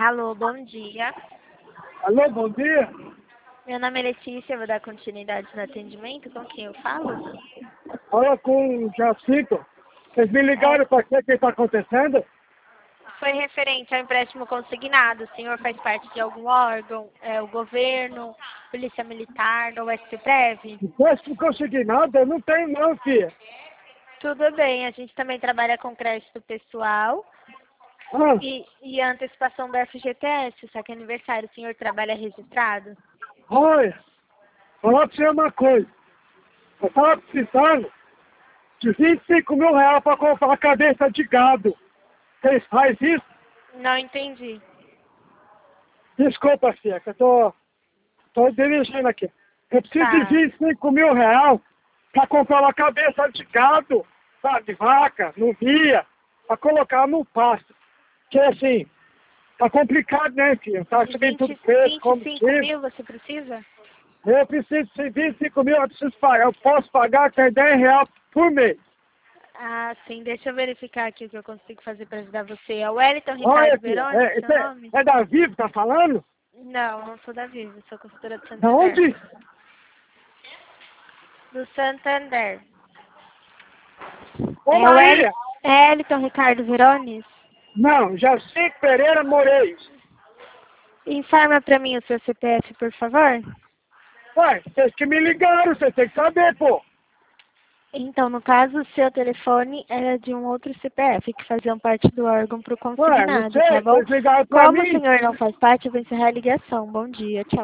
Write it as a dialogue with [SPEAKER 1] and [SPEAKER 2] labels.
[SPEAKER 1] Alô, bom dia.
[SPEAKER 2] Alô, bom dia.
[SPEAKER 1] Meu nome é Letícia, eu vou dar continuidade no atendimento. Com quem eu falo?
[SPEAKER 2] Fala com o Jacinto. Vocês me ligaram para que está acontecendo?
[SPEAKER 1] Foi referente ao empréstimo consignado. O senhor faz parte de algum órgão? O governo, Polícia Militar ou SPREV?
[SPEAKER 2] Empréstimo consignado? Eu não tenho não, filha.
[SPEAKER 1] Tudo bem, a gente também trabalha com crédito pessoal
[SPEAKER 2] Ah,
[SPEAKER 1] e a antecipação do FGTS, só que é aniversário. O senhor trabalha registrado?
[SPEAKER 2] olha, falar para você uma coisa. Eu estava precisando de 25 mil reais para comprar a cabeça de gado. Vocês fazem isso?
[SPEAKER 1] Não entendi.
[SPEAKER 2] Desculpa, filha, que eu tô dirigindo aqui. Eu preciso
[SPEAKER 1] Tá.
[SPEAKER 2] de 25 mil reais para comprar uma cabeça de gado, sabe, de vaca, no guia, para colocar no pasto. Que assim, tá complicado, né, filho? Tá subindo tudo preço,
[SPEAKER 1] 25
[SPEAKER 2] combustível.
[SPEAKER 1] mil você precisa?
[SPEAKER 2] Eu preciso de 25 mil, eu preciso pagar. Eu posso pagar até 10 reais por mês.
[SPEAKER 1] Ah, sim. Deixa eu verificar aqui o que eu consigo fazer para ajudar você. É o Wellington
[SPEAKER 2] Olha,
[SPEAKER 1] Ricardo
[SPEAKER 2] filha,
[SPEAKER 1] Verônica, seu nome?
[SPEAKER 2] é da Vivo, tá falando?
[SPEAKER 1] Não, não sou da Vivo, sou consultora do
[SPEAKER 2] Da
[SPEAKER 1] Santander.
[SPEAKER 2] onde?
[SPEAKER 1] Do Santander.
[SPEAKER 2] Ô,
[SPEAKER 1] É o
[SPEAKER 2] Maria!
[SPEAKER 1] Wellington Ricardo Verones?
[SPEAKER 2] Não, Jacinto Pereira Moreira.
[SPEAKER 1] Informa para mim o seu CPF, por favor.
[SPEAKER 2] Ué, vocês que me ligaram, vocês têm que saber, pô.
[SPEAKER 1] Então, no caso, o seu telefone era de um outro CPF que faziam parte do órgão para o
[SPEAKER 2] Ué, não
[SPEAKER 1] consignado,
[SPEAKER 2] sei,
[SPEAKER 1] tá bom?
[SPEAKER 2] vocês ligaram pra
[SPEAKER 1] Como o
[SPEAKER 2] mim.
[SPEAKER 1] senhor não faz parte, eu vou encerrar a ligação. Bom dia, tchau.